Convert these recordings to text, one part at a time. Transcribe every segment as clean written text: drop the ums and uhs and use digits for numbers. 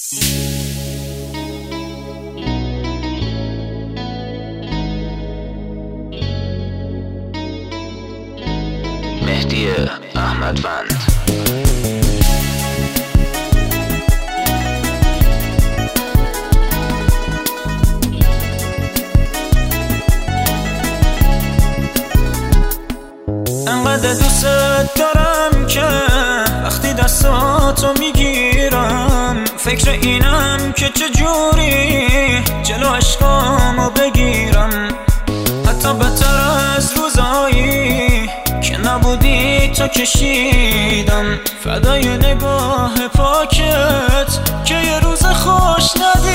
مهدی احمدوند. انقدر دوست دارم که وقتی دستاتو میگیرم فکر اینم که چجوری جلو عشقامو بگیرم. حتی بهتر از روزایی که نبودی تو کشیدم فدای نگاه پاکت که یه روز خوش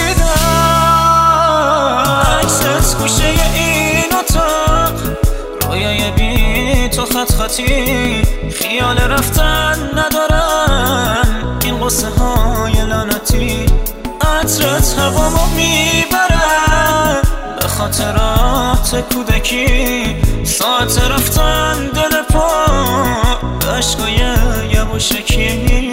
ندیدم. عکست گوشه این اتاق، رویای بی تو خط خطی، خیال رفتن ندارم این قصه های لعنتی. عطرت هوامو میبرم به خاطرات کودکی، ساعت رفتن دل پا عشقای یواشکی.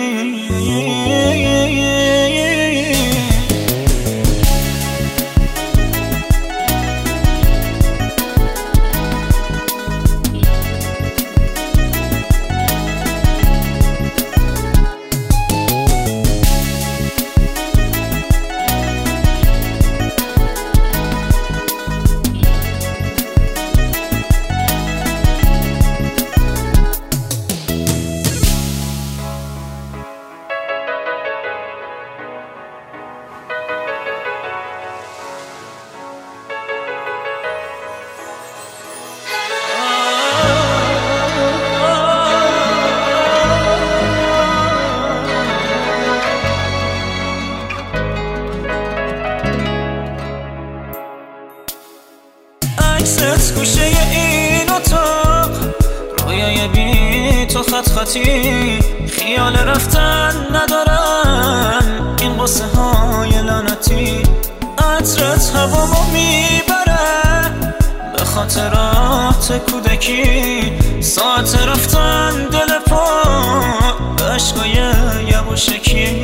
عکست گوشه این اتاق، رویای بی تو خط خطی، خیال رفتن ندارم این قصه های لعنتی. عطرت هوامو میبره به خاطرات کودکی، ساعت رفتن دل پا عشقای یواشکی.